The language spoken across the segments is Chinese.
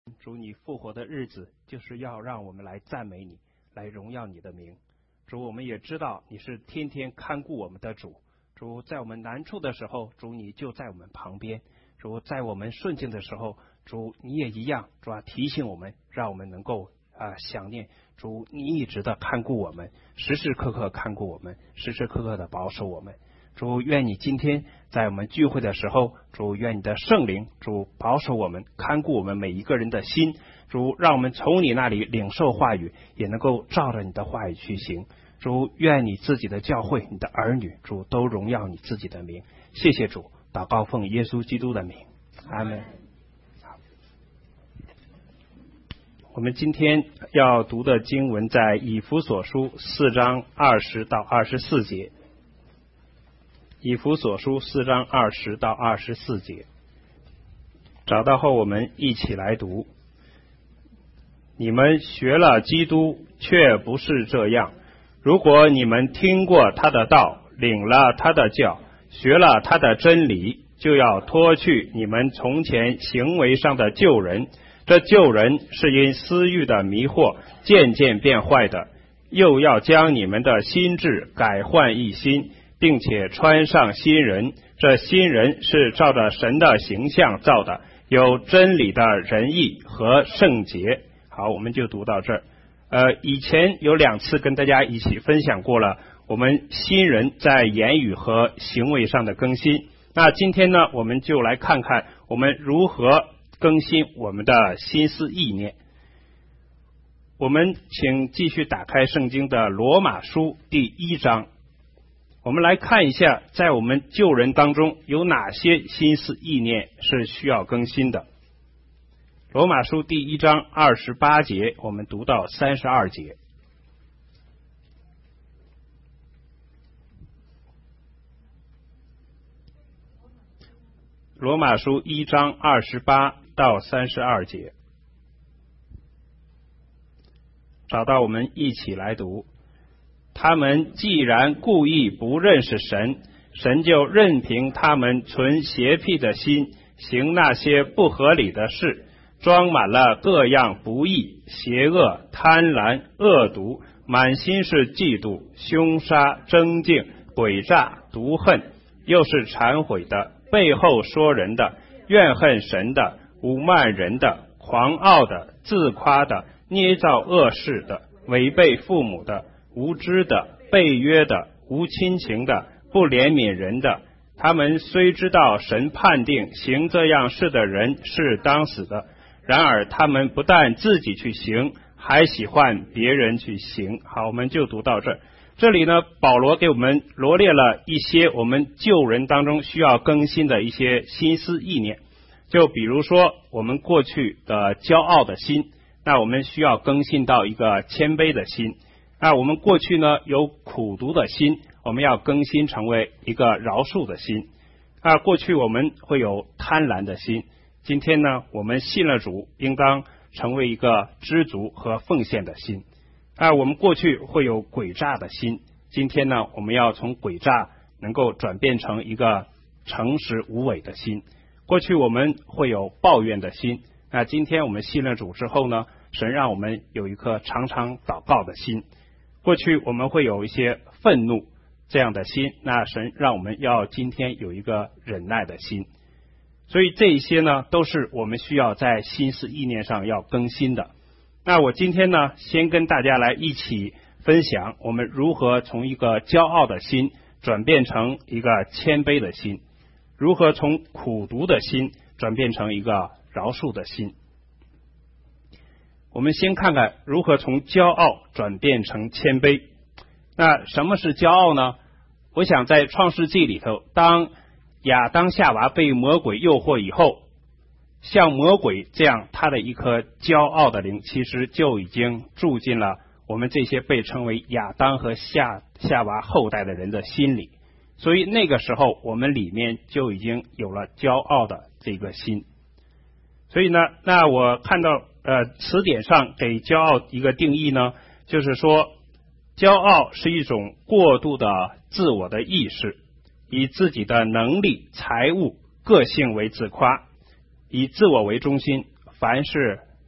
主，你复活的日子就是要让我们来赞美你，来荣耀你的名。主，我们也知道你是天天看顾我们的主。主，在我们难处的时候，主你就在我们旁边。主，在我们顺境的时候，主你也一样，主提醒我们，让我们能够想念主，你一直的看顾我们，时时刻刻看顾我们，时时刻刻的保守我们。主，愿你今天在我们聚会的时候，主愿你的圣灵，主保守我们，看顾我们每一个人的心。主，让我们从你那里领受话语，也能够照着你的话语去行。主，愿你自己的教会，你的儿女，主都荣耀你自己的名。谢谢主，祷告奉耶稣基督的名，阿们。我们今天要读的经文在以弗所书4章20到24节。以弗所书4章20到24节，找到后我们一起来读。你们学了基督，却不是这样。如果你们听过他的道，领了他的教，学了他的真理，就要脱去你们从前行为上的旧人。这旧人是因私欲的迷惑渐渐变坏的，又要将你们的心志改换一新，并且穿上新人。这新人是照着神的形象造的，有真理的仁义和圣洁。好，我们就读到这儿。以前有2次跟大家一起分享过了我们新人在言语和行为上的更新。那今天呢，我们就来看看我们如何更新我们的心思意念。我们请继续打开圣经的罗马书第1章，我们来看一下在我们旧人当中有哪些心思意念是需要更新的。罗马书第1章28节，我们读到32节。罗马书1章28到32节，找到我们一起来读。他们既然故意不认识神，神就任凭他们存邪僻的心，行那些不合理的事，装满了各样不义、邪恶、贪婪、恶毒，满心是嫉妒、凶杀、争竞、诡诈、毒恨，又是忏悔的，背后说人的，怨恨神的，侮慢人的，狂傲的，自夸的，捏造恶事的，违背父母的，无知的，背约的，无亲情的，不怜悯人的。他们虽知道神判定行这样事的人是当死的，然而他们不但自己去行，还喜欢别人去行。好，我们就读到这儿。这里呢，保罗给我们罗列了一些我们旧人当中需要更新的一些心思意念。就比如说我们过去的骄傲的心，那我们需要更新到一个谦卑的心。那我们过去呢有苦毒的心，我们要更新成为一个饶恕的心。过去我们会有贪婪的心，今天呢我们信了主，应当成为一个知足和奉献的心。我们过去会有诡诈的心，今天呢我们要从诡诈能够转变成一个诚实无伪的心。过去我们会有抱怨的心，那今天我们信了主之后呢，神让我们有一颗常常祷告的心。过去我们会有一些愤怒这样的心，那神让我们要今天有一个忍耐的心。所以这一些呢都是我们需要在心思意念上要更新的。那我今天呢先跟大家来一起分享我们如何从一个骄傲的心转变成一个谦卑的心，如何从苦毒的心转变成一个饶恕的心。我们先看看如何从骄傲转变成谦卑。那什么是骄傲呢？我想在创世纪里头，当亚当夏娃被魔鬼诱惑以后，像魔鬼这样他的一颗骄傲的灵其实就已经住进了我们这些被称为亚当和夏娃后代的人的心里。所以那个时候我们里面就已经有了骄傲的这个心。所以呢，那我看到词典上给骄傲一个定义呢，就是说骄傲是一种过度的自我的意识，以自己的能力、财物、个性为自夸，以自我为中心，凡事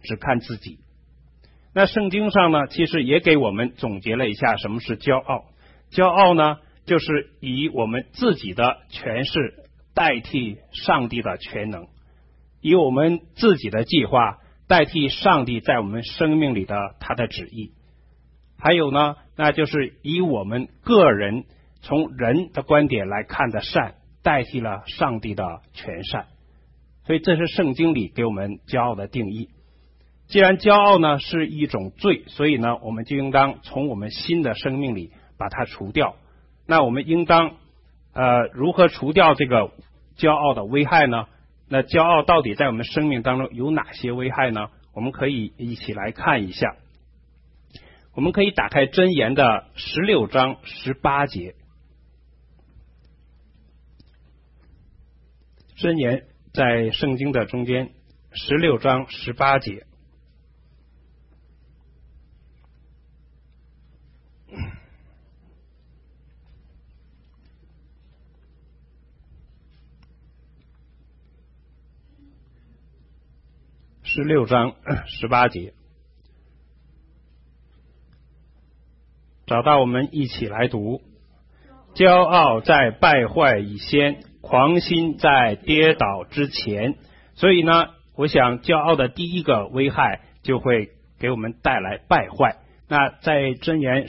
只看自己。那圣经上呢，其实也给我们总结了一下什么是骄傲。骄傲呢，就是以我们自己的权势代替上帝的全能，以我们自己的计划代替上帝在我们生命里的他的旨意。还有呢，那就是以我们个人从人的观点来看的善代替了上帝的全善。所以这是圣经里给我们骄傲的定义。既然骄傲呢是一种罪，所以呢我们就应当从我们新的生命里把它除掉。那我们应当如何除掉这个骄傲的危害呢？那骄傲到底在我们生命当中有哪些危害呢？我们可以一起来看一下。我们可以打开箴言的16章18节。箴言在圣经的中间16章18节。16章18节，找到我们一起来读。骄傲在败坏以先，狂心在跌倒之前。所以呢，我想骄傲的第一个危害就会给我们带来败坏。那在箴言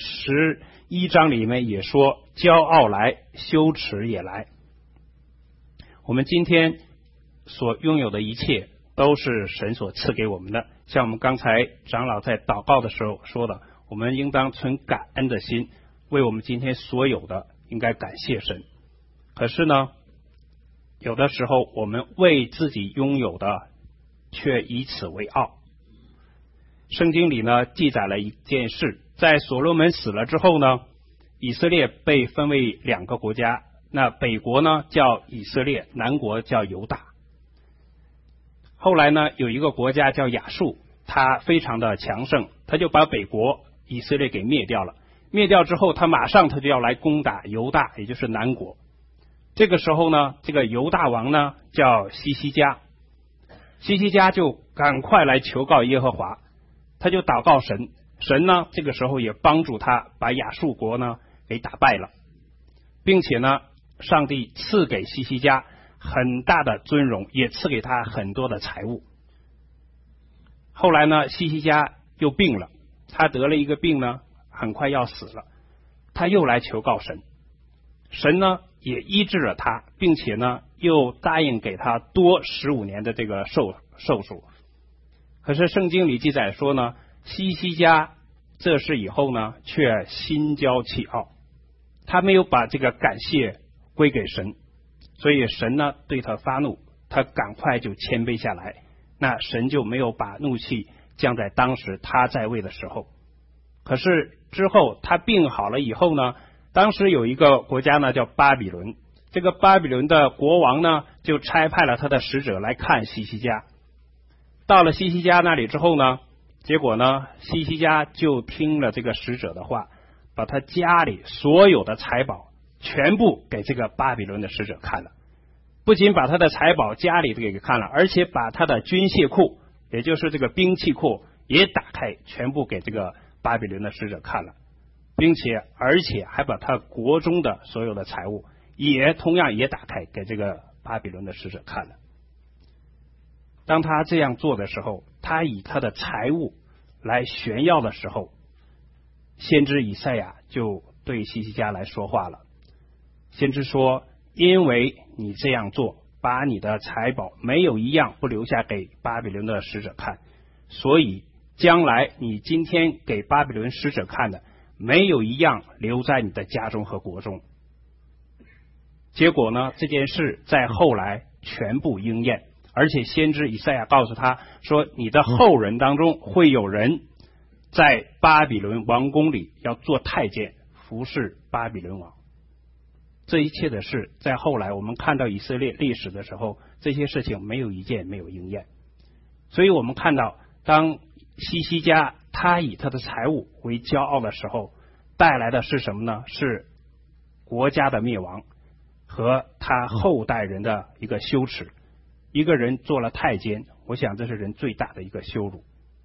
11章里面也说，骄傲来，羞耻也来。我们今天所拥有的一切都是神所赐给我们的，像我们刚才长老在祷告的时候说的，我们应当存感恩的心，为我们今天所有的应该感谢神。可是呢，有的时候我们为自己拥有的却以此为傲。圣经里呢记载了一件事，在所罗门死了之后呢，以色列被分为2个国家，那北国呢叫以色列，南国叫犹大。后来呢，有一个国家叫亚述，他非常的强盛，他就把北国以色列给灭掉了。灭掉之后，他马上就要来攻打犹大，也就是南国。这个时候呢，这个犹大王呢叫西西家，西西家就赶快来求告耶和华，他就祷告神，神呢这个时候也帮助他把亚述国呢给打败了，并且呢，上帝赐给西西家很大的尊荣，也赐给他很多的财物。后来呢，西西家又病了，他得了一个病呢，很快要死了，他又来求告神，神呢也医治了他，并且呢又答应给他多15年的这个寿数。可是圣经里记载说呢，西西家这事以后呢，却心骄气傲，他没有把这个感谢归给神，所以神呢对他发怒，他赶快就谦卑下来，那神就没有把怒气降在当时他在位的时候。可是之后他病好了以后呢，当时有一个国家呢叫巴比伦，这个巴比伦的国王呢就差派了他的使者来看西西家。到了西西家那里之后呢，结果呢，西西家就听了这个使者的话，把他家里所有的财宝全部给这个巴比伦的使者看了，不仅把他的财宝家里给看了，而且把他的军械库，也就是这个兵器库也打开，全部给这个巴比伦的使者看了，并且而且还把他国中的所有的财物也同样也打开给这个巴比伦的使者看了。当他这样做的时候，他以他的财物来炫耀的时候，先知以赛亚就对西西家来说话了。先知说，因为你这样做，把你的财宝没有一样不留下给巴比伦的使者看，所以将来你今天给巴比伦使者看的，没有一样留在你的家中和国中。结果呢，这件事在后来全部应验，而且先知以赛亚告诉他说，你的后人当中会有人在巴比伦王宫里要做太监，服侍巴比伦王。这一切的事在后来我们看到以色列历史的时候，这些事情没有一件没有应验。所以我们看到，当西西家他以他的财物为骄傲的时候，带来的是什么呢？是国家的灭亡和他后代人的一个羞耻。一个人做了太监，我想这是人最大的一个羞辱。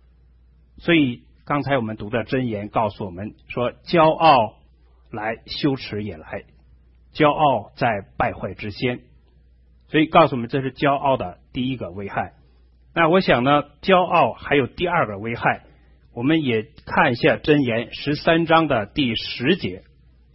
所以刚才我们读的箴言告诉我们说，骄傲来，羞耻也来，骄傲在败坏之先。所以告诉我们这是骄傲的第一个危害。那我想呢，骄傲还有第二个危害，我们也看一下箴言13章的第10节。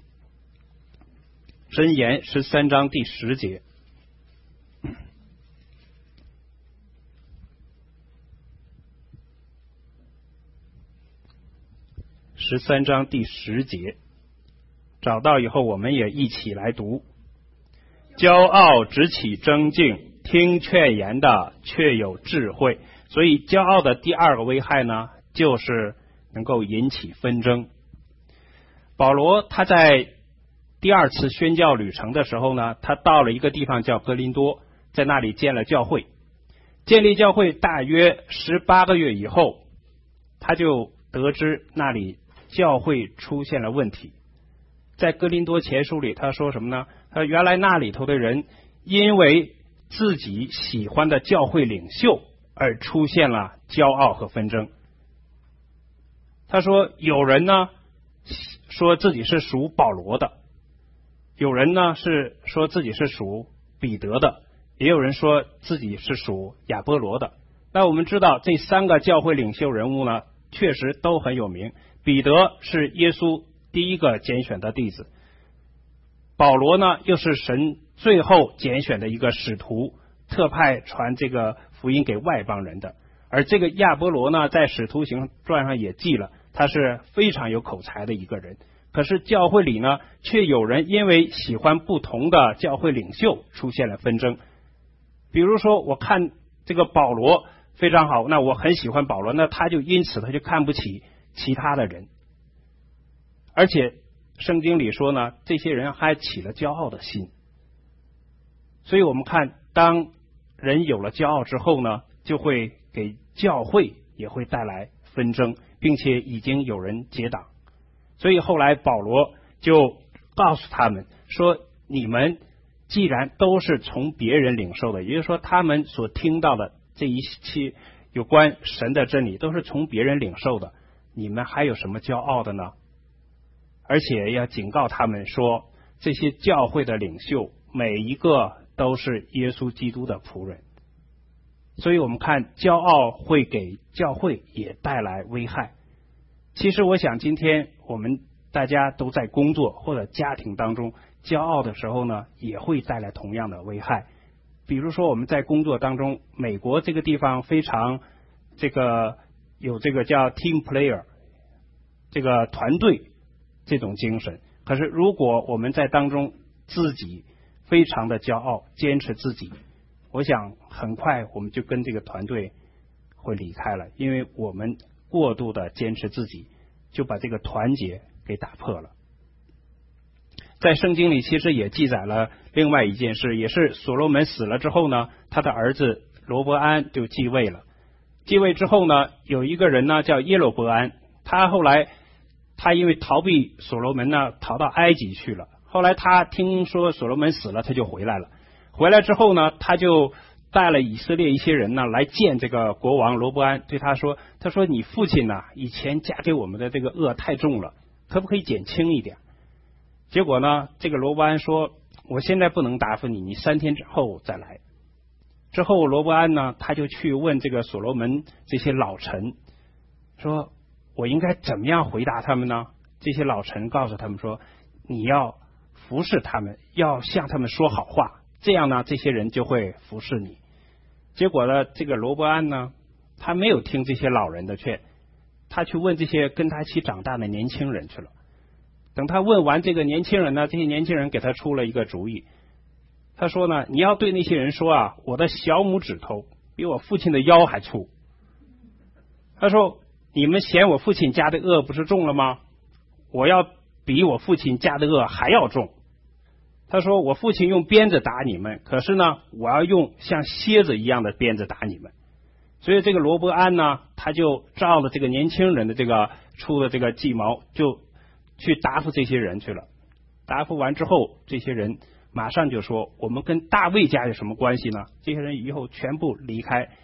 箴言13章第10节。13章第10节，找到以后我们也一起来读。骄傲直起争竞，听劝言的却有智慧。所以骄傲的第二个危害呢，就是能够引起纷争。保罗他在第二次宣教旅程的时候呢，他到了一个地方叫哥林多，在那里建了教会。建立教会大约18个月以后，他就得知那里教会出现了问题。在哥林多前书里他说什么呢？他说原来那里头的人因为自己喜欢的教会领袖而出现了骄傲和纷争。他说有人呢说自己是属保罗的，有人呢是说自己是属彼得的，也有人说自己是属亚波罗的。那我们知道这3个教会领袖人物呢，确实都很有名。彼得是耶稣第一个拣选的弟子，保罗呢又是神最后拣选的一个使徒，特派传这个福音给外邦人的。而这个亚波罗呢，在使徒行传上也记了，他是非常有口才的一个人。可是教会里呢，却有人因为喜欢不同的教会领袖出现了纷争。比如说我看这个保罗非常好，那我很喜欢保罗，那他就因此他就看不起其他的人。而且圣经里说呢，这些人还起了骄傲的心。所以我们看，当人有了骄傲之后呢，就会给教会也会带来纷争，并且已经有人结党。所以后来保罗就告诉他们说，你们既然都是从别人领受的，也就是说他们所听到的这一切有关神的真理都是从别人领受的，你们还有什么骄傲的呢？而且要警告他们说，这些教会的领袖每一个都是耶稣基督的仆人。所以我们看，骄傲会给教会也带来危害。其实我想今天我们大家都在工作或者家庭当中，骄傲的时候呢，也会带来同样的危害。比如说我们在工作当中，美国这个地方非常有这个叫 team player 这个团队这种精神。可是如果我们在当中自己非常的骄傲，坚持自己，我想很快我们就跟这个团队会离开了，因为我们过度的坚持自己，就把这个团结给打破了。在圣经里其实也记载了另外一件事，也是所罗门死了之后呢，他的儿子罗伯安就继位了。继位之后呢，有一个人呢叫耶罗伯安，他后来他因为逃避所罗门呢，逃到埃及去了。后来他听说所罗门死了，他就回来了。回来之后呢，他就带了以色列一些人呢来见这个国王罗伯安，对他说你父亲呢以前加给我们的这个恶太重了，可不可以减轻一点？结果呢，这个罗伯安说，我现在不能答复你，你3天之后再来。之后罗伯安呢，他就去问这个所罗门这些老臣，说我应该怎么样回答他们呢？这些老臣告诉他们说，你要服侍他们，要向他们说好话，这样呢这些人就会服侍你。结果呢，这个罗伯安呢，他没有听这些老人的劝，他去问这些跟他一起长大的年轻人去了。等他问完这个年轻人呢，这些年轻人给他出了一个主意。他说呢，你要对那些人说啊，我的小拇指头比我父亲的腰还粗。他说，你们嫌我父亲加的恶不是重了吗？我要比我父亲加的恶还要重。他说，我父亲用鞭子打你们，可是呢，我要用像蝎子一样的鞭子打你们。所以这个罗伯安呢，他就照了这个年轻人的这个出的这个计谋，就去答复这些人去了。答复完之后，这些人马上就说，我们跟大卫家有什么关系呢？这些人以后全部离开，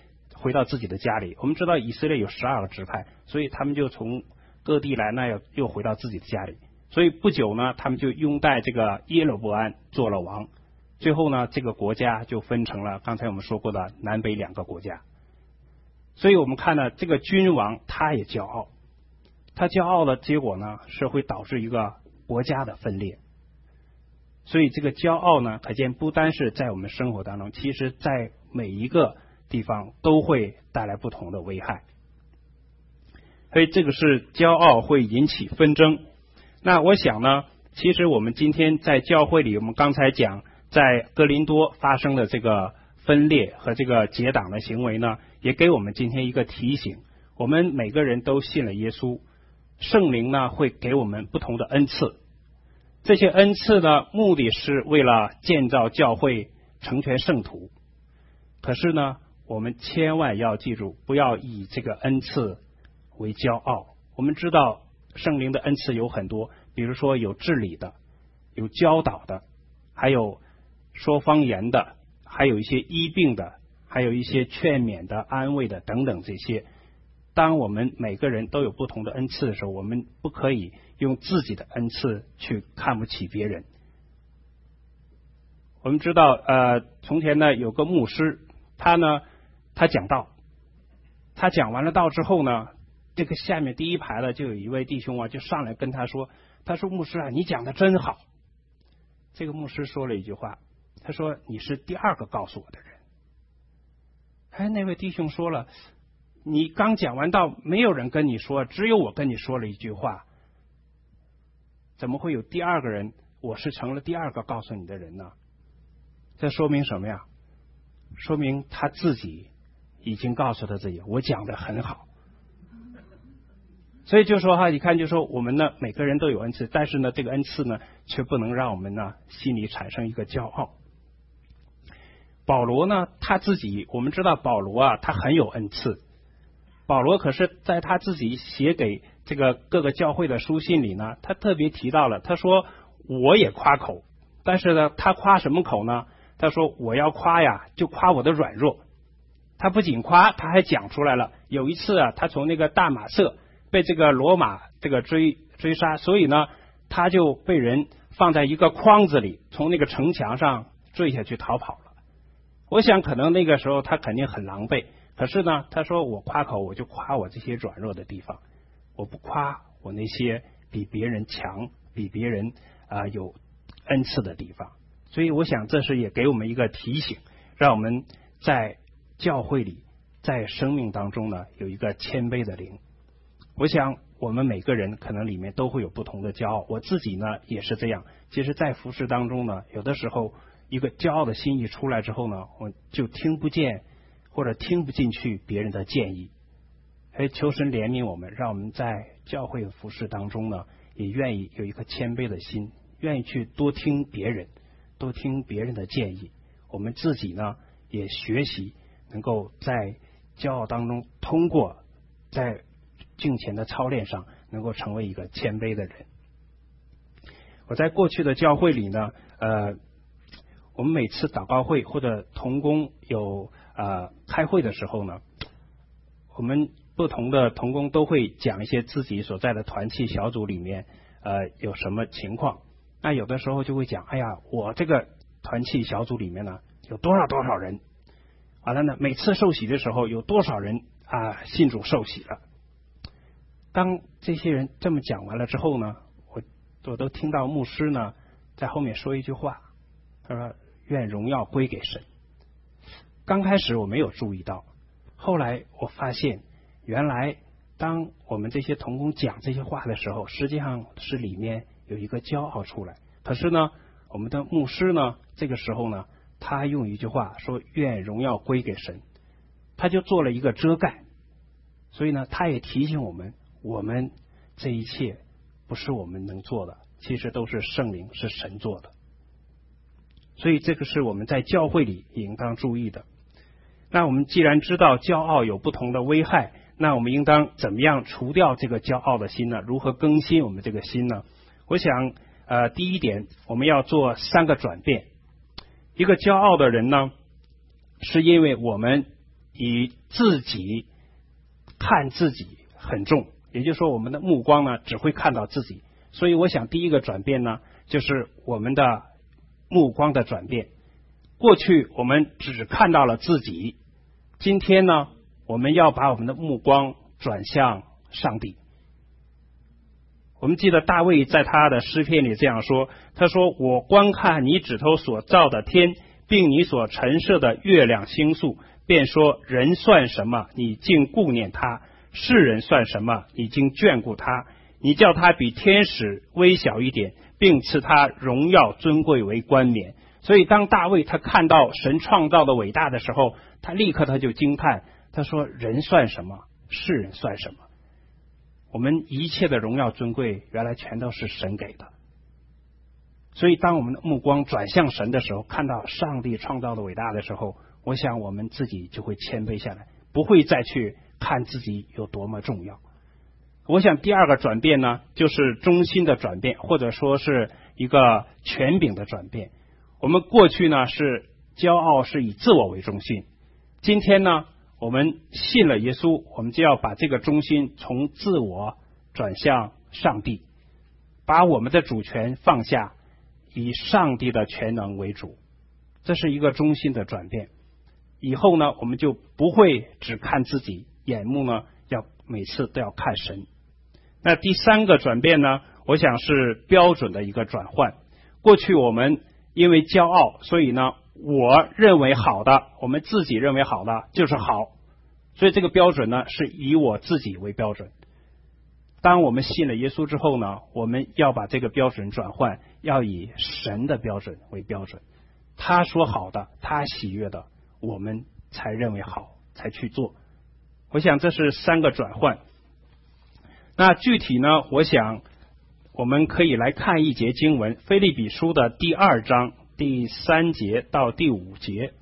回到自己的家里。我们知道以色列有12个支派，所以他们就从各地来呢，又回到自己的家里。所以不久呢，他们就拥戴这个耶罗波安做了王。最后呢，这个国家就分成了刚才我们说过的南北2个国家。所以我们看呢，这个君王他也骄傲，他骄傲的结果呢，是会导致一个国家的分裂。所以这个骄傲呢，可见不单是在我们生活当中，其实在每一个地方都会带来不同的危害。所以这个是骄傲会引起纷争。那我想呢，其实我们今天在教会里，我们刚才讲在哥林多发生的这个分裂和这个结党的行为呢，也给我们今天一个提醒。我们每个人都信了耶稣，圣灵呢会给我们不同的恩赐，这些恩赐呢目的是为了建造教会，成全圣徒。可是呢，我们千万要记住，不要以这个恩赐为骄傲。我们知道圣灵的恩赐有很多，比如说有治理的，有教导的，还有说方言的，还有一些医病的，还有一些劝勉的、安慰的等等这些。当我们每个人都有不同的恩赐的时候，我们不可以用自己的恩赐去看不起别人。我们知道从前呢有个牧师，他讲道，他讲完了道之后呢，这个下面第一排的就有一位弟兄就上来跟他说牧师你讲的真好。这个牧师说了一句话，他说你是第2个告诉我的人。那位弟兄说了，你刚讲完道，没有人跟你说，只有我跟你说了一句话，怎么会有第2个人？我是成了第2个告诉你的人呢？这说明什么呀？说明他自己已经告诉他自己，我讲的很好。所以就说你看，就说我们呢每个人都有恩赐，但是呢这个恩赐呢却不能让我们呢心里产生一个骄傲。保罗呢他自己，我们知道保罗他很有恩赐。保罗可是在他自己写给这个各个教会的书信里呢，他特别提到了，他说我也夸口，但是呢他夸什么口呢？他说我要夸就夸我的软弱。他不仅夸，他还讲出来了。有一次他从那个大马色被这个罗马这个追杀，所以呢他就被人放在一个筐子里，从那个城墙上坠下去逃跑了。我想可能那个时候他肯定很狼狈，可是呢他说我夸口，我就夸我这些软弱的地方，我不夸我那些比别人强，比别人有恩赐的地方。所以我想这是也给我们一个提醒，让我们在教会里，在生命当中呢有一个谦卑的灵。我想我们每个人可能里面都会有不同的骄傲，我自己呢也是这样。其实在服事当中呢，有的时候一个骄傲的心意出来之后呢，我就听不见或者听不进去别人的建议。求神怜悯我们，让我们在教会服事当中呢，也愿意有一颗谦卑的心，愿意去多听别人，多听别人的建议。我们自己呢也学习能够在骄傲当中，通过在敬虔的操练上，能够成为一个谦卑的人。我在过去的教会里呢，我们每次祷告会或者同工有开会的时候呢，我们不同的同工都会讲一些自己所在的团契小组里面有什么情况。那有的时候就会讲，我这个团契小组里面呢有多少人，完了呢每次受洗的时候有多少人信主受洗了。当这些人这么讲完了之后呢，我都听到牧师呢在后面说一句话，他说愿荣耀归给神。刚开始我没有注意到，后来我发现原来当我们这些同工讲这些话的时候，实际上是里面有一个骄傲出来。可是呢我们的牧师呢这个时候呢，他用一句话说愿荣耀归给神，他就做了一个遮盖。所以呢他也提醒我们这一切不是我们能做的，其实都是圣灵，是神做的。所以这个是我们在教会里应当注意的。那我们既然知道骄傲有不同的危害，那我们应当怎么样除掉这个骄傲的心呢？如何更新我们这个心呢？我想第一点，我们要做3个转变。一个骄傲的人呢，是因为我们以自己看自己很重，也就是说我们的目光呢只会看到自己。所以我想第一个转变呢，就是我们的目光的转变。过去我们只看到了自己，今天呢，我们要把我们的目光转向上帝。我们记得大卫在他的诗篇里这样说，他说：我观看你指头所造的天，并你所陈设的月亮星宿，便说人算什么，你竟顾念他；世人算什么，你竟眷顾他。你叫他比天使微小一点，并赐他荣耀尊贵为冠冕。所以当大卫他看到神创造的伟大的时候，他立刻他就惊叹，他说人算什么，世人算什么。我们一切的荣耀尊贵原来全都是神给的。所以当我们的目光转向神的时候，看到上帝创造的伟大的时候，我想我们自己就会谦卑下来，不会再去看自己有多么重要。我想第二个转变呢，就是中心的转变，或者说是一个权柄的转变。我们过去呢是骄傲，是以自我为中心，今天呢我们信了耶稣，我们就要把这个中心从自我转向上帝，把我们的主权放下，以上帝的全能为主。这是一个中心的转变。以后呢我们就不会只看自己，眼目呢要每次都要看神。那第三个转变呢，我想是标准的一个转换。过去我们因为骄傲，所以呢我认为好的，我们自己认为好的就是好，所以这个标准呢是以我自己为标准。当我们信了耶稣之后呢，我们要把这个标准转换，要以神的标准为标准。他说好的，他喜悦的，我们才认为好，才去做。我想这是三个转换。那具体呢，我想我们可以来看一节经文，腓立比书的第2章第3节到第5节。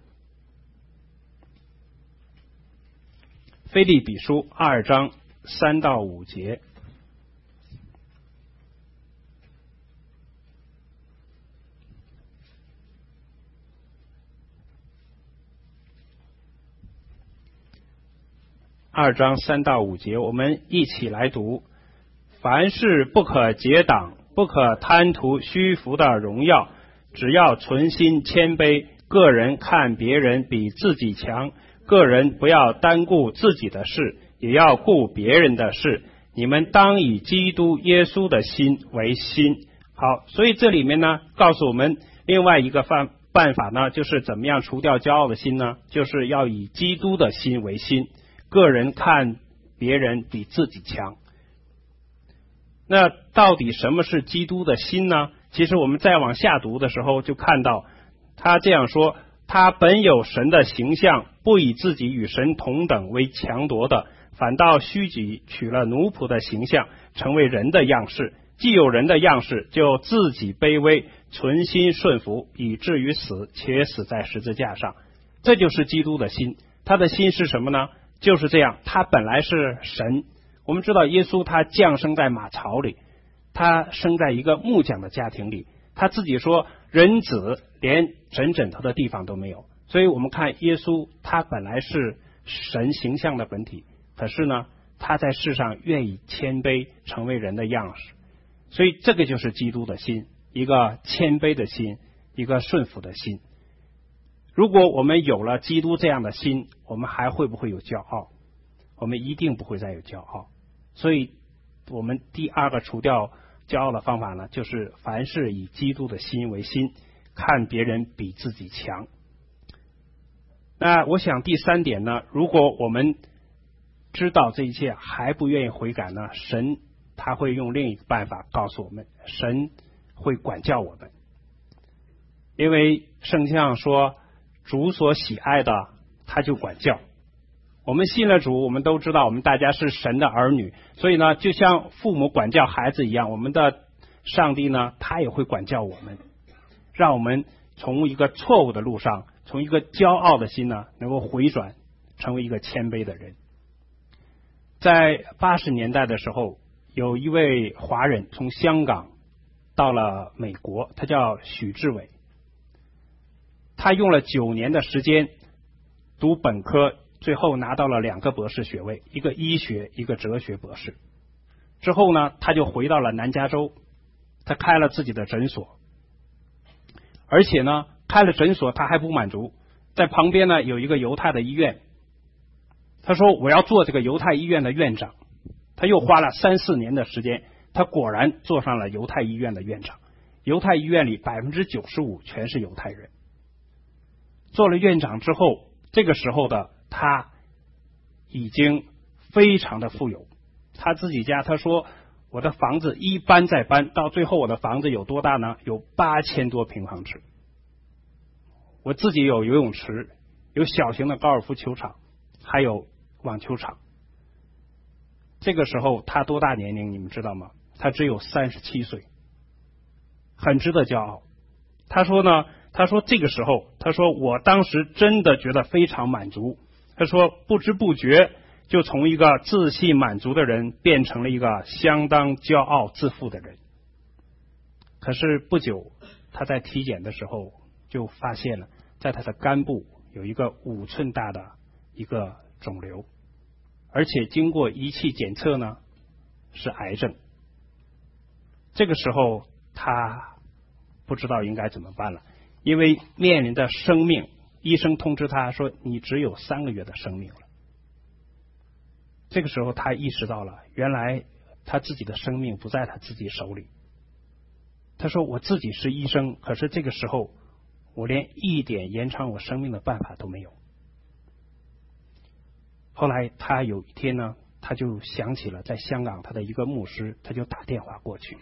腓立比书2章3到5节。2章3到5节，我们一起来读。凡事不可结党，不可贪图虚浮的荣耀，只要存心谦卑，个人看别人比自己强，个人不要单顾自己的事，也要顾别人的事。你们当以基督耶稣的心为心。好，所以这里面呢告诉我们另外一个办法呢，就是怎么样除掉骄傲的心呢，就是要以基督的心为心，个人看别人比自己强。那到底什么是基督的心呢？其实我们再往下读的时候就看到他这样说，他本有神的形象，不以自己与神同等为强夺的，反倒虚己，取了奴仆的形象，成为人的样式。既有人的样式，就自己卑微，存心顺服，以至于死，且死在十字架上。这就是基督的心。他的心是什么呢？就是这样，他本来是神。我们知道耶稣他降生在马槽里，他生在一个木匠的家庭里，他自己说人子连枕枕头的地方都没有。所以我们看耶稣他本来是神形象的本体，可是呢他在世上愿意谦卑，成为人的样式。所以这个就是基督的心，一个谦卑的心，一个顺服的心。如果我们有了基督这样的心，我们还会不会有骄傲？我们一定不会再有骄傲。所以我们第二个除掉骄傲的方法呢，就是凡事以基督的心为心，看别人比自己强。那我想第三点呢，如果我们知道这一切还不愿意悔改呢，神他会用另一个办法告诉我们，神会管教我们。因为圣经上说主所喜爱的他就管教。我们信了主，我们都知道我们大家是神的儿女，所以呢就像父母管教孩子一样，我们的上帝呢他也会管教我们，让我们从一个错误的路上，从一个骄傲的心呢能够回转，成为一个谦卑的人。在80年代的时候，有一位华人从香港到了美国，他叫许志伟。他用了9年的时间读本科， 最后拿到了2个博士学位，一个医学，一个哲学博士。之后呢，他就回到了南加州，他开了自己的诊所，而且呢，开了诊所他还不满足，在旁边呢有一个犹太的医院，他说我要做这个犹太医院的院长。他又花了3、4年的时间，他果然做上了犹太医院的院长。犹太医院里95%全是犹太人。做了院长之后，这个时候的他已经非常的富有。他自己家，他说我的房子一搬再搬，到最后我的房子有多大呢？有8000多平方尺。我自己有游泳池，有小型的高尔夫球场，还有网球场。这个时候他多大年龄你们知道吗？他只有37岁，很值得骄傲。他说呢，他说这个时候，他说我当时真的觉得非常满足。他说不知不觉就从一个自信满足的人变成了一个相当骄傲自负的人。可是不久他在体检的时候就发现了，在他的肝部有一个5寸大的一个肿瘤，而且经过仪器检测呢是癌症。这个时候他不知道应该怎么办了，因为面临的生命，医生通知他说你只有3个月的生命了。这个时候他意识到了，原来他自己的生命不在他自己手里。他说我自己是医生，可是这个时候我连一点延长我生命的办法都没有。后来他有一天呢，他就想起了在香港他的一个牧师，他就打电话过去。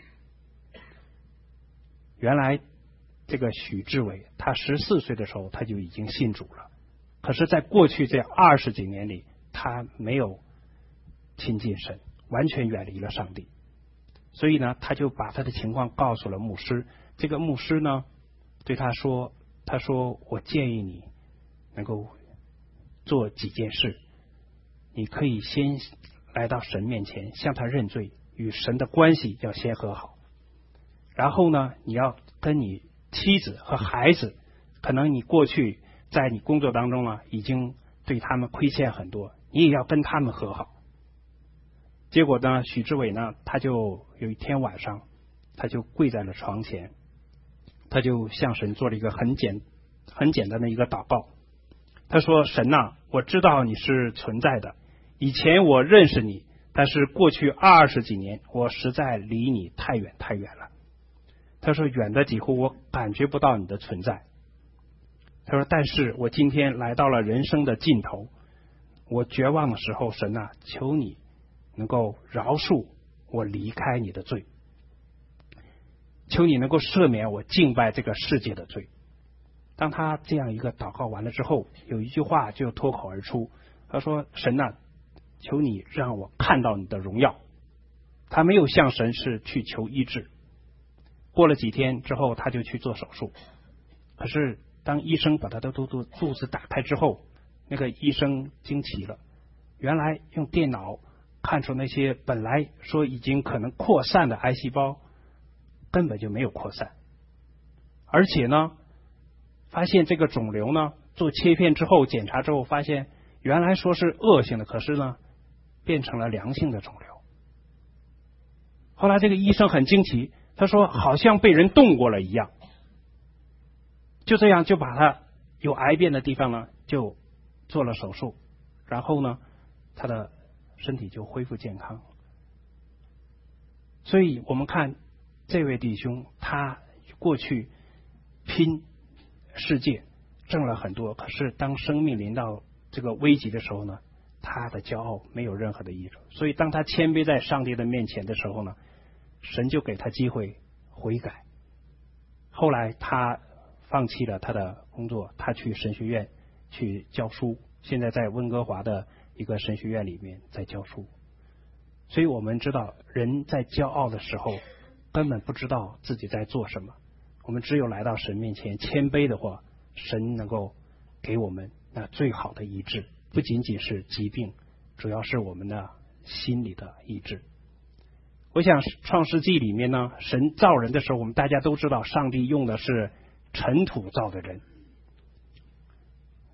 原来这个许志伟他14岁的时候他就已经信主了，可是在过去这20几年里，他没有亲近神，完全远离了上帝。所以呢，他就把他的情况告诉了牧师。这个牧师呢对他说，他说我建议你能够做几件事。你可以先来到神面前向他认罪，与神的关系要先和好。然后呢，你要跟你妻子和孩子，可能你过去在你工作当中呢已经对他们亏欠很多，你也要跟他们和好。结果呢，许志伟呢他就有一天晚上，他就跪在了床前，他就向神做了一个很简单的一个祷告。他说，神啊，我知道你是存在的，以前我认识你，但是过去20几年我实在离你太远太远了。他说远的几乎我感觉不到你的存在。他说但是我今天来到了人生的尽头，我绝望的时候，神啊，求你能够饶恕我离开你的罪，求你能够赦免我敬拜这个世界的罪。当他这样一个祷告完了之后，有一句话就脱口而出，他说，神啊，求你让我看到你的荣耀。他没有向神是去求医治。过了几天之后，他就去做手术。可是当医生把他的肚子打开之后，那个医生惊奇了，原来用电脑看出那些本来说已经可能扩散的癌细胞根本就没有扩散，而且呢发现这个肿瘤呢做切片之后检查之后发现原来说是恶性的，可是呢变成了良性的肿瘤。后来这个医生很惊奇，他说好像被人动过了一样。就这样就把他有癌变的地方呢就做了手术，然后呢他的身体就恢复健康。所以我们看这位弟兄，他过去拼世界挣了很多，可是当生命临到这个危急的时候呢，他的骄傲没有任何的益处。所以当他谦卑在上帝的面前的时候呢，神就给他机会悔改。后来他放弃了他的工作，他去神学院去教书，现在在温哥华的一个神学院里面在教书。所以我们知道人在骄傲的时候根本不知道自己在做什么，我们只有来到神面前谦卑的话，神能够给我们那最好的医治，不仅仅是疾病，主要是我们的心理的医治。我想创世纪里面呢，神造人的时候，我们大家都知道上帝用的是尘土造的人。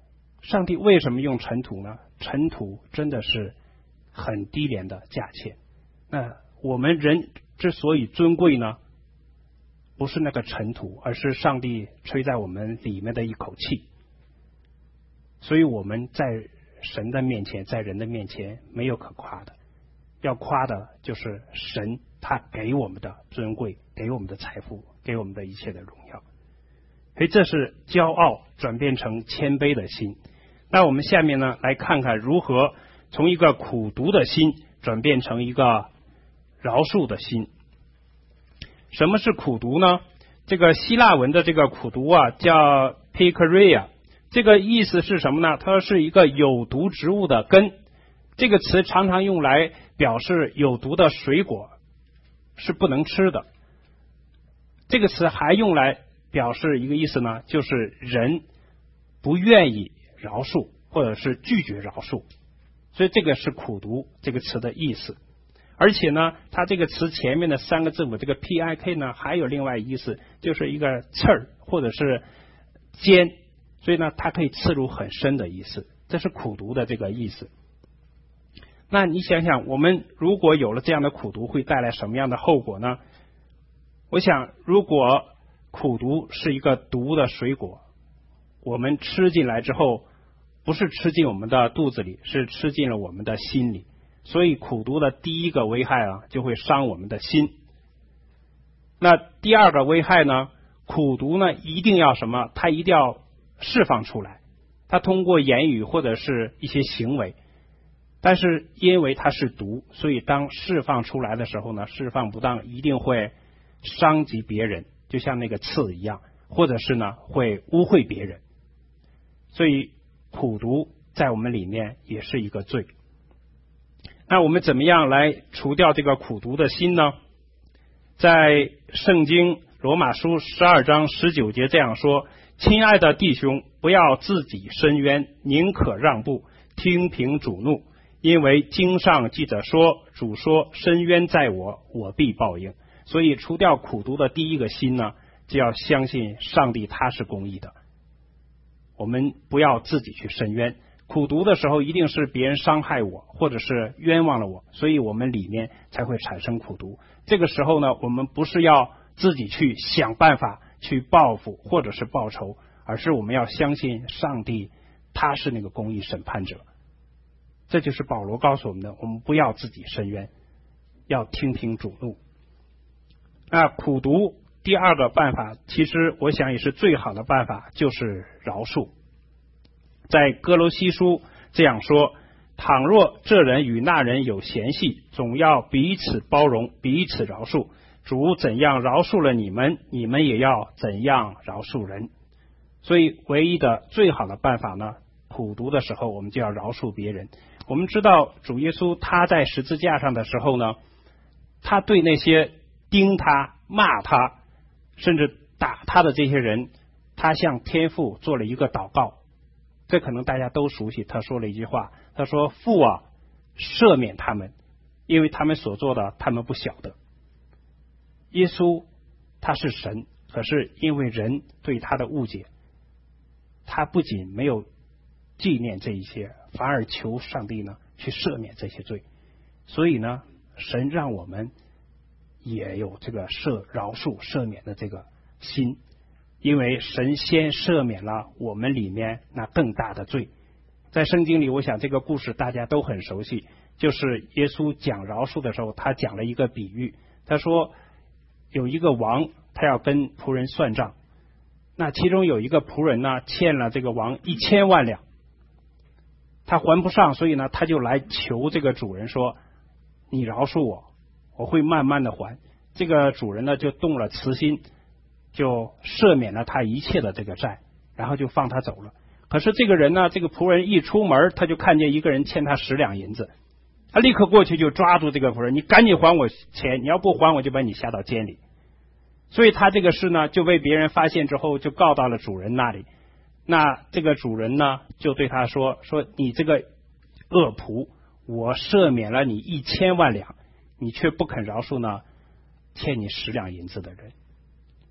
上帝为什么用尘土呢？尘土真的是很低廉的价钱。那我们人之所以尊贵呢，不是那个尘土，而是上帝吹在我们里面的一口气。所以我们在神的面前，在人的面前没有可夸的，要夸的就是神他给我们的尊贵，给我们的财富，给我们的一切的荣耀。所以这是骄傲转变成谦卑的心。那我们下面呢，来看看如何从一个苦毒的心转变成一个饶恕的心。什么是苦毒呢？这个希腊文的这个苦毒啊，叫 pikaria， 这个意思是什么呢？它是一个有毒植物的根。这个词常常用来表示有毒的水果是不能吃的。这个词还用来表示一个意思呢，就是人不愿意饶恕，或者是拒绝饶恕。所以这个是苦毒这个词的意思。而且呢，它这个词前面的三个字母这个 pik 呢，还有另外意思，就是一个刺儿或者是尖，所以呢，它可以刺入很深的意思。这是苦毒的这个意思。那你想想，我们如果有了这样的苦毒，会带来什么样的后果呢？我想，如果苦毒是一个毒的水果，我们吃进来之后，不是吃进我们的肚子里，是吃进了我们的心里。所以苦毒的第一个危害啊，就会伤我们的心。那第二个危害呢，苦毒呢一定要什么？它一定要释放出来，它通过言语或者是一些行为。但是因为它是毒，所以当释放出来的时候呢，释放不当一定会伤及别人，就像那个刺一样，或者是呢会污秽别人。所以苦毒在我们里面也是一个罪。那我们怎么样来除掉这个苦毒的心呢？在圣经罗马书12章19节这样说：亲爱的弟兄，不要自己伸冤，宁可让步，听凭主怒，因为经上记着说，主说，伸冤在我，我必报应。所以除掉苦毒的第一个心呢，就要相信上帝他是公义的，我们不要自己去伸冤。苦毒的时候一定是别人伤害我，或者是冤枉了我，所以我们里面才会产生苦毒。这个时候呢，我们不是要自己去想办法去报复或者是报仇，而是我们要相信上帝他是那个公义审判者。这就是保罗告诉我们的，我们不要自己伸冤，要听凭主怒。那苦毒第二个办法，其实我想也是最好的办法，就是饶恕。在哥罗西书这样说：倘若这人与那人有嫌隙，总要彼此包容，彼此饶恕。主怎样饶恕了你们，你们也要怎样饶恕人。所以唯一的最好的办法呢，苦毒的时候我们就要饶恕别人。我们知道主耶稣他在十字架上的时候呢，他对那些钉他、骂他甚至打他的这些人，他向天父做了一个祷告。这可能大家都熟悉，他说了一句话，他说：父啊，赦免他们，因为他们所做的他们不晓得。耶稣他是神，可是因为人对他的误解，他不仅没有纪念这一些，反而求上帝呢去赦免这些罪。所以呢，神让我们也有这个饶恕赦免的这个心，因为神先赦免了我们里面那更大的罪。在圣经里，我想这个故事大家都很熟悉，就是耶稣讲饶恕的时候，他讲了一个比喻。他说有一个王，他要跟仆人算账，那其中有一个仆人呢欠了这个王1000万两，他还不上，所以呢他就来求这个主人说，你饶恕我，我会慢慢的还。这个主人呢就动了慈心，就赦免了他一切的这个债，然后就放他走了。可是这个人呢，这个仆人一出门，他就看见一个人欠他10两银子，他立刻过去就抓住这个仆人，你赶紧还我钱，你要不还我就把你下到监里。所以他这个事呢就被别人发现之后，就告到了主人那里。那这个主人呢就对他说你这个恶仆，我赦免了你1000万两，你却不肯饶恕呢欠你10两银子的人。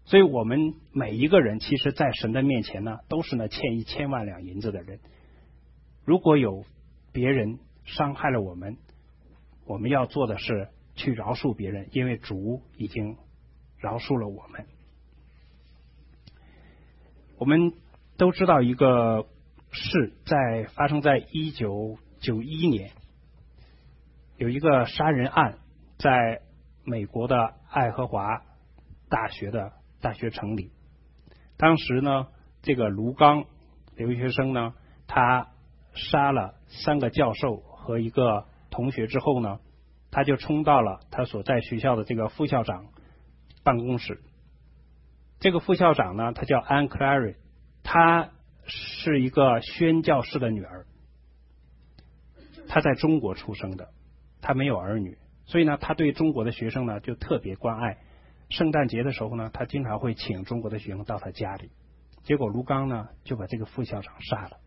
所以我们每一个人其实在神的面前呢，都是欠1000万两银子的人。如果有别人伤害了我们，我们要做的是去饶恕别人，因为主已经饶恕了我们。我们都知道一个事，发生在1991年，有一个杀人案在美国的爱荷华大学的大学城里。当时呢，这个卢刚留学生呢，他杀了3个教授和一个同学之后呢，他就冲到了他所在学校的这个副校长办公室。这个副校长呢，他叫安克莱瑞，他是一个宣教士的女儿，他在中国出生的，他没有儿女，所以呢，他对中国的学生呢就特别关爱。圣诞节的时候呢，他经常会请中国的学生到他家里。结果卢刚呢就把这个副校长杀了。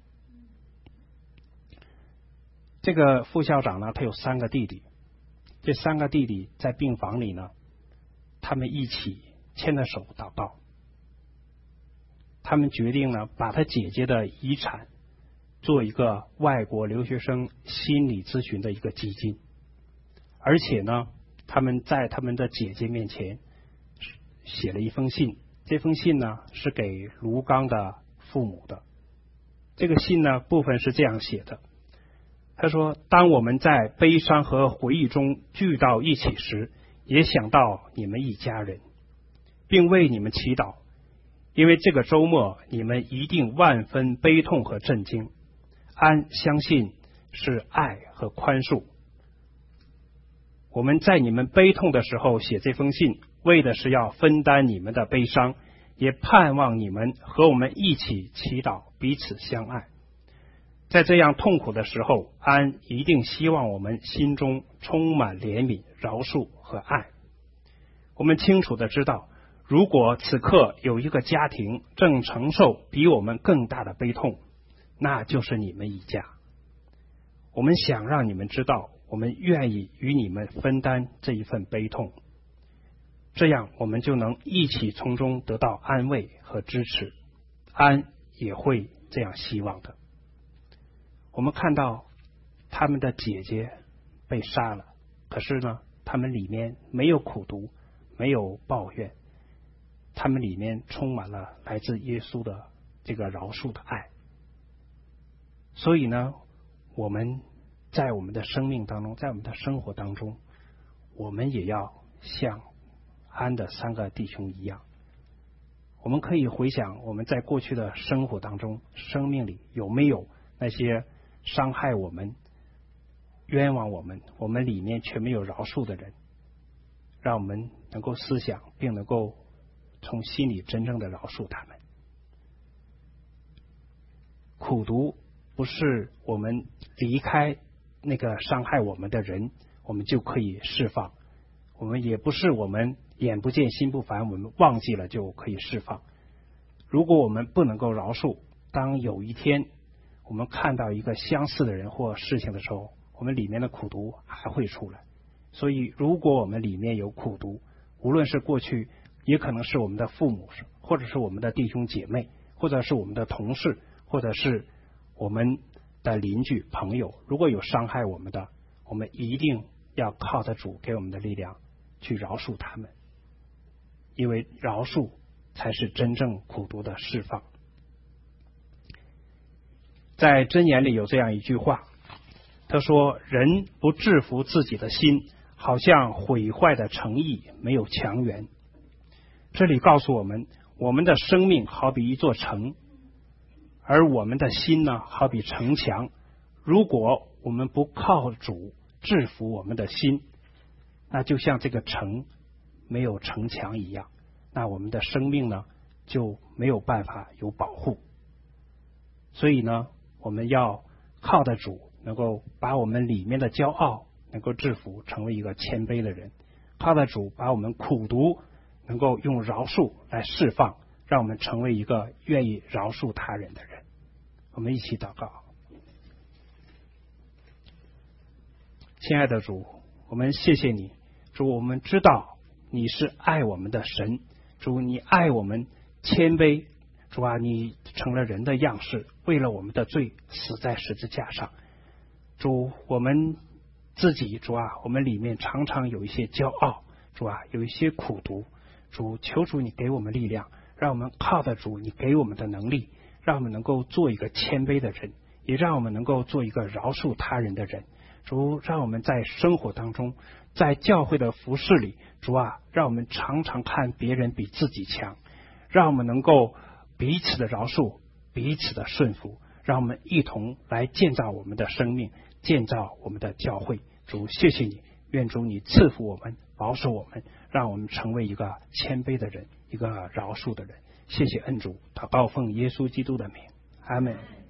这个副校长呢，他有3个弟弟，这3个弟弟在病房里呢，他们一起牵着手祷告。他们决定呢，把他姐姐的遗产做一个外国留学生心理咨询的一个基金，而且呢，他们在他们的姐姐面前写了一封信。这封信呢是给卢刚的父母的。这个信呢部分是这样写的，他说：当我们在悲伤和回忆中聚到一起时，也想到你们一家人，并为你们祈祷，因为这个周末你们一定万分悲痛和震惊。安相信是爱和宽恕。我们在你们悲痛的时候写这封信，为的是要分担你们的悲伤，也盼望你们和我们一起祈祷，彼此相爱。在这样痛苦的时候，安一定希望我们心中充满怜悯、饶恕和爱。我们清楚的知道，如果此刻有一个家庭正承受比我们更大的悲痛，那就是你们一家。我们想让你们知道，我们愿意与你们分担这一份悲痛，这样我们就能一起从中得到安慰和支持。安也会这样希望的。我们看到他们的姐姐被杀了，可是呢，他们里面没有苦毒，没有抱怨，他们里面充满了来自耶稣的这个饶恕的爱。所以呢，我们在我们的生命当中，在我们的生活当中，我们也要像安的3个弟兄一样。我们可以回想我们在过去的生活当中，生命里有没有那些伤害我们、冤枉我们，我们里面却没有饶恕的人，让我们能够思想，并能够从心里真正的饶恕他们。苦毒不是我们离开那个伤害我们的人，我们就可以释放；我们也不是我们眼不见心不烦，我们忘记了就可以释放。如果我们不能够饶恕，当有一天我们看到一个相似的人或事情的时候，我们里面的苦毒还会出来。所以如果我们里面有苦毒，无论是过去，也可能是我们的父母，或者是我们的弟兄姐妹，或者是我们的同事，或者是我们的邻居朋友，如果有伤害我们的，我们一定要靠着主给我们的力量去饶恕他们，因为饶恕才是真正苦毒的释放。在箴言里有这样一句话，他说：人不制服自己的心，好像毁坏的城邑没有墙垣。这里告诉我们，我们的生命好比一座城，而我们的心呢，好比城墙。如果我们不靠主制服我们的心，那就像这个城没有城墙一样，那我们的生命呢就没有办法有保护。所以呢，我们要靠着主，能够把我们里面的骄傲能够制服，成为一个谦卑的人；靠着主，把我们苦毒能够用饶恕来释放，让我们成为一个愿意饶恕他人的人。我们一起祷告。亲爱的主，我们谢谢你，主，我们知道你是爱我们的神， 主你爱我们谦卑，主啊，你成了人的样式，为了我们的罪死在十字架上。主，我们自己主啊，我们里面常常有一些骄傲，主啊，有一些苦毒。主，求主你给我们力量，让我们靠得主你给我们的能力，让我们能够做一个谦卑的人，也让我们能够做一个饶恕他人的人。主，让我们在生活当中，在教会的服事里，主啊，让我们常常看别人比自己强，让我们能够彼此的饶恕，彼此的顺服，让我们一同来建造我们的生命，建造我们的教会。主，谢谢你，愿主你赐福我们，保守我们，让我们成为一个谦卑的人，一个饶恕的人。谢谢恩主，祷告奉耶稣基督的名，阿们。